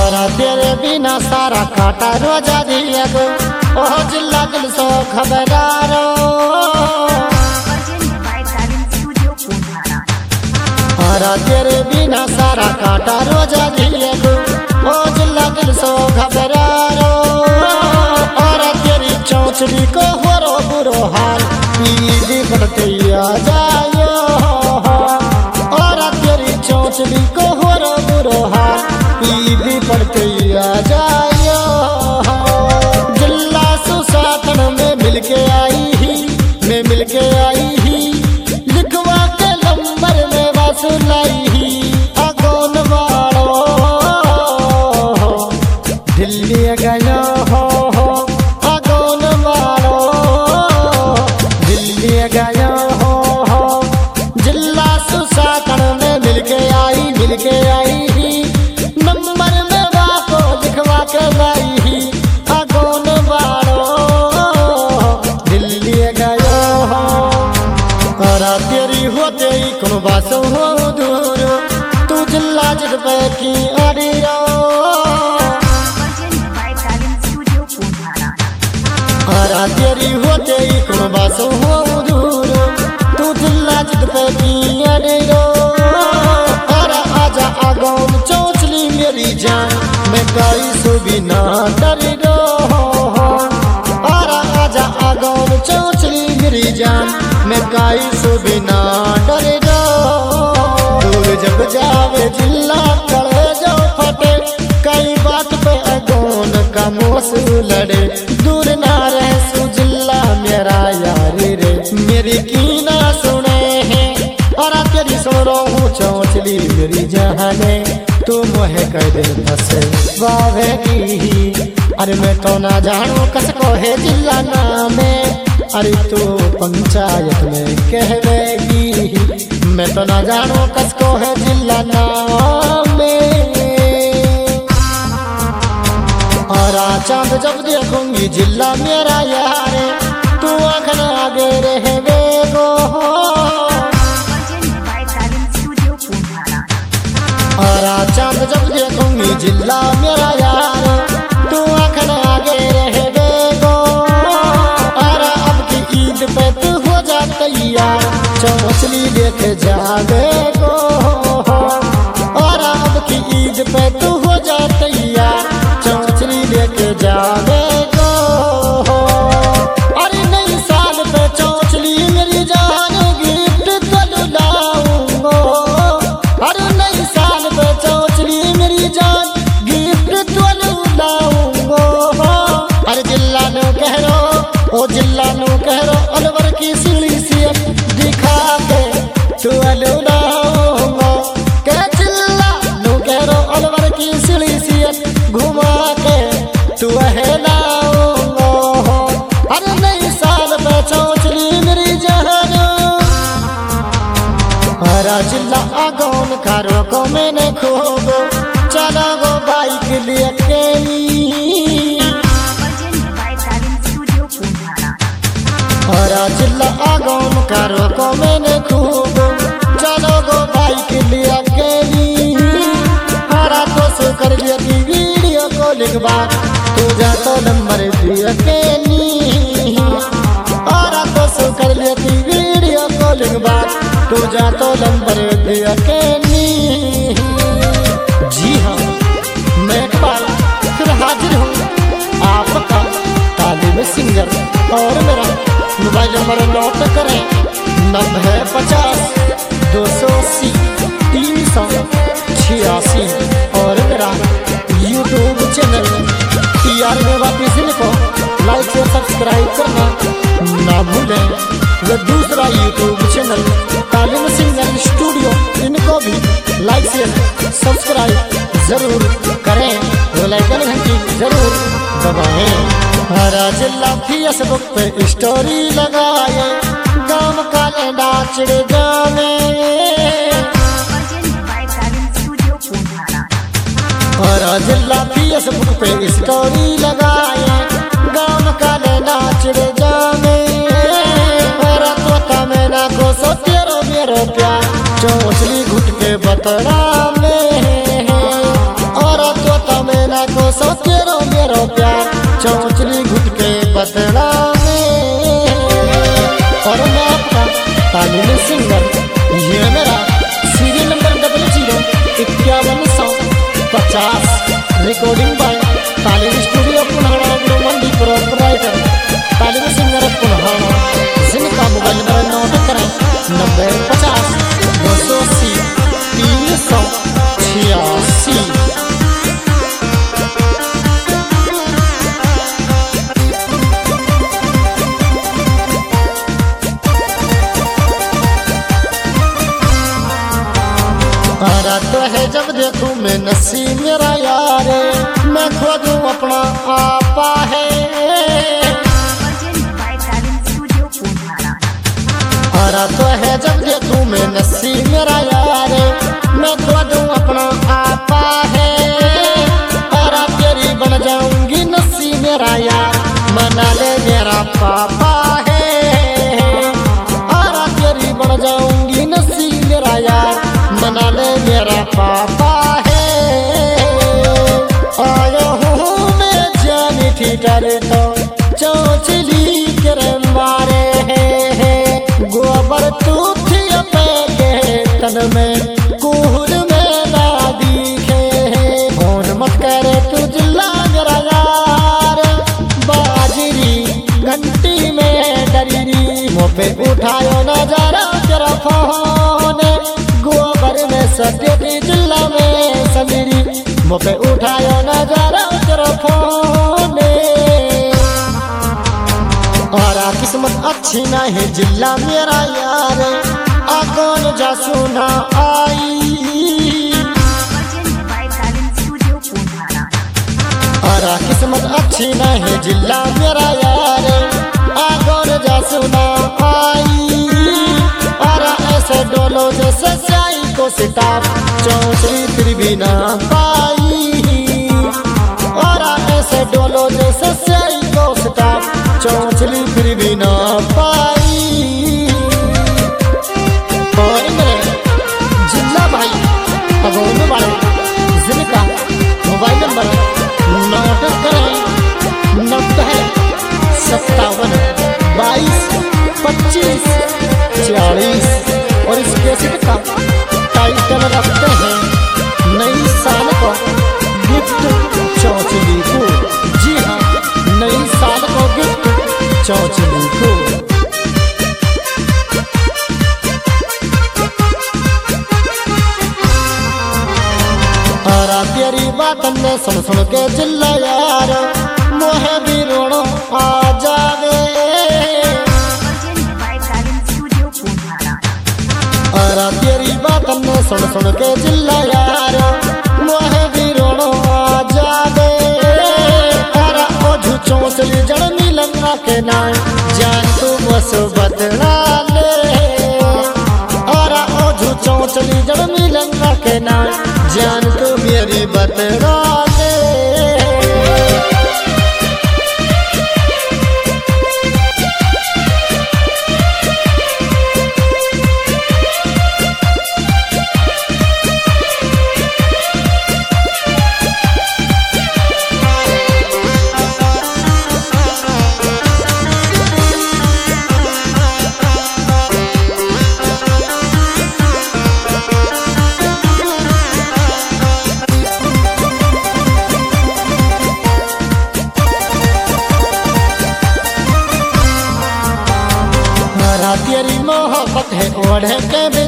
और तेरे बिना सारा काटा रोजा दिया गो ओ जिला दिल सो खबरारो और तेरे बिना सारा काटा रोजा दिया गो ओ जिला दिल सो खबरारो और तेरी चौचली को हो रो बुरो हाल पीली बढ़ते आ जायो और तेरी चौचली को हो रो बुरो हाल पीली बढ़ते आ जायो जिला सुसातन में मिलके आई ही मैं मिलके आई ही लिखवा के नंबर में वसूलाई ही अगोन वालो दिल्ली गया हो अगोन वालो दिल्ली गया हो जिला सुसातन में मिलके आई ही नंबर में वाको लिखवा के लाई ही अगोन वालो दिल्ली गया हो और तेरी होते ही कौन बासो हो दूर तू जिला जिद पे की अड़ियो और तेरी होते ही कौन बासो हो दूर तू जिला जिद पे की अड़ियो और आजा आगोन चौचली मेरी जान मैं काई सो बिना डरी रो और आजा आगोन चौचली मेरी जान मैं काई सो बिना डरे रो दूर जब जावे जिला कड़े जो फटे कई बात पे अगोन का मोसू लड़े दूर ना रहे सु जिला मेरा यारी रे मेरी की ना सुने हैं और तेरी सुन रो हूँ चौचली मेरी जहाने तू मोहे कह दे फसे वावेगी अरे मैं तो ना जानू कसको है जिला नामे अरे तू पंचायत में कहवेगी मैं तो ना जानू कसको है जिला नामे और चांद जब देखूंगी जिला मेरा यार तू आंखन आगे रहवे गो और चांद जब देखूंगी जिला मेरा यार तू आंखन आगे रहवे गो और अब की ईद पे तू हो जा तैयार चौचली देख जावे गो और अब की ईद पे तू हो जा तैयार चौचली देख जावे गो अरे नई साल पे चौचली मेरी जान गिफ्ट तो लाऊंगो अरे नई साल पे चौचली मेरी जान गिफ्ट तो लाऊंगो अरे जिला नो कह रो ओ जिला नो कह रो अलवर की सीढ़ी से दिखा के तू लाऊंगो कह जिला नो कह रो अलवर की सीढ़ी से घुमा के तू लाऊंगो अरे नई साल पे चौचली मेरी जान हरा जिला आगोन कारो को मैंने खोगो चला गो बाइक लेके हरा जिला आगोन कारो को मैंने खोगो चलो गो बाइक लेके हरा तो सो कर लिया वीडियो को लिखवा तू जा तो नंबर दिया के हरा तो सो कर लिया वीडियो को लिखवा तू जा तो नंबर दिया के जी हाँ मैं इकबाल फिर हाजिर हूँ आपका तालिब सिंगर और मेरा मोबाइल नंबर नोट करें 9050-280-386 और मेरा यूट्यूब चैनल TR में वापिस लिखो लाइक और सब्सक्राइब करना ना भूलें व दूसरा YouTube channel Talim singer studio इनको भी लाइक शेयर सब्सक्राइब जरूर करें बेल आइकन घंटी जरूर दबाएं हरा जिला फेसबुक पे स्टोरी लगाए गाँव काले नाचड़े गावे हरा जिला फेसबुक पे स्टोरी लगाए गाँव काले नाचड़े गावे हरा तोता में ना को सो तेरो मेरो प्यार चौचली घुट के बतड़ा में और तोता में लाखों सौ तेरो मेरो प्यार चौचली घुट के बदला में। और मैं आपका तालीमी सिंगर, ये मेरा serial number 005150 recording by Talimi studio Punhada Mandi proprietor Talimi singer Punhada, जिनका मोबाइल नंबर नोट करें 9050 280 386। तो है जब देखूं मैं नसी मेरा यार, मैं खोजूं अपना आपा है। तो है जब देखूं मैं नसी मेरा यार, मैं खोजूं अपना आपा है। और तेरी बन जाऊंगी नसी मेरा यार, मना ले मेरा पापा है। और तेरी बन जाऊंगी नसी मेरा यार, मना ले मेरा पापा है। आया हूँ मैं जानी ठीकर तो चौचली कर मारे हैं। गोबर तूथिया पे के तन में कुहर में ना दिखे। फोन मत करे तू जिला मेरा यार, बाजरी घंटी में डरी मोपे उठायो नजारा तेरा फोन। गोबर में सटेटी जिला में समीरी मोपे उठायो नजारा तेरा फोन। और किस्मत अच्छी नहीं जिला मेरा यार, आगोन जा सुना आई। और किस्मत अच्छी नहीं जिला मेरा यार, आगोन जा सुना आई। और ऐसे डोलो जैसे साई को सिताब चौचली फिर भी ना पाई। और ऐसे डोलो जैसे साई को सिताब चौचली फिर भी ना पाई। और मेरे जिला भाई अगोने वाले जिनका मोबाइल नंबर नोट करें 9057222540। और इस कैसेट का टाइटल रखते हैं नई साल को गिफ्ट चौचली को। जी हाँ, नई साल को गिफ्ट चौचली को। और तेरी बात ने सुन सुन के जिला यार, मोहे भी रोनो आ जावे। और तेरी बात ने सुन सुन के जिला यार, मोहे भी रोनो आ जावे। और ओझू चौचली जड़ नीलंगा के नाम जान तू बस बदला ले। और ओझू चौचली जड़ नीलंगा के नाम जान तू मेरी बदला ले। तेरी मोहब्बत है ओढ़े के